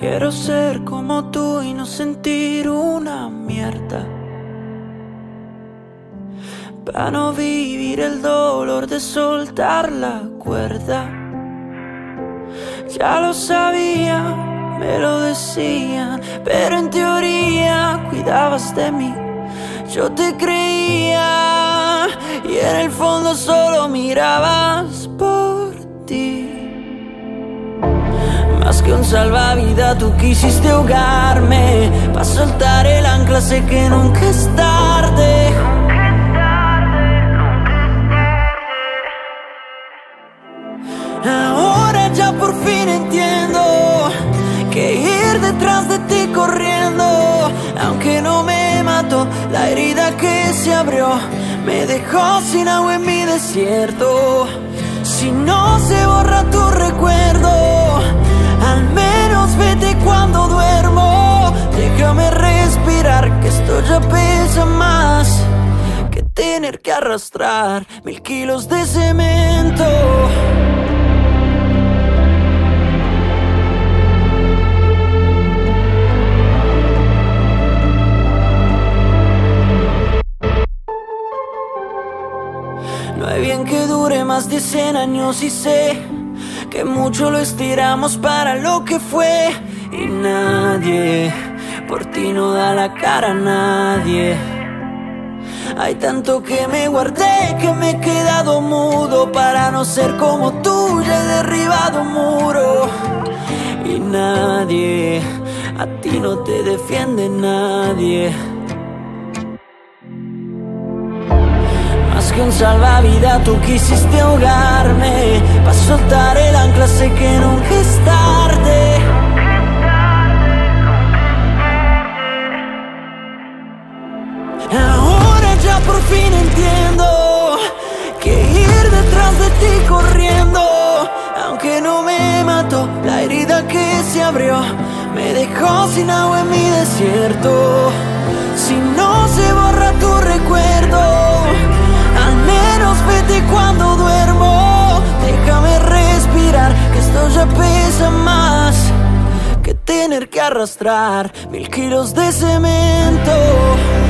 Quiero ser como tú y no sentir una mierda, para no vivir el dolor de soltar la cuerda. Ya lo sabía, me lo decían, pero en teoría cuidabas de mí. Yo te creía y en el fondo solo mirabas por ti. Más que un salvavidas tú quisiste ahogarme, pa' soltar el ancla, sé que nunca es tarde. Ahora ya por fin entiendo que ir detrás de ti corriendo, aunque no me mató, la herida que se abrió me dejó sin agua en mi desierto. Si no se borra tu recuerdo, al menos vete cuando duermo. Déjame respirar, que esto ya pesa más que tener que arrastrar 1000 kilos de cemento. No hay bien que dure más de 100 años y sé que mucho lo estiramos para lo que fue. Y nadie, por ti no da la cara a nadie. Hay tanto que me guardé que me he quedado mudo para no ser como tú, ya he derribado un muro. Y nadie, a ti no te defiende nadie. Que un salvavidas tú quisiste ahogarme, pa' soltar el ancla, sé que nunca es tarde. Ahora ya por fin entiendo que ir detrás de ti corriendo, aunque no me mató, la herida que se abrió me dejó sin agua en mi desierto. Si no se borra tu recuerdo, al menos vete cuando duermo. Déjame respirar, que esto ya pesa más que tener que arrastrar 1000 kilos de cemento.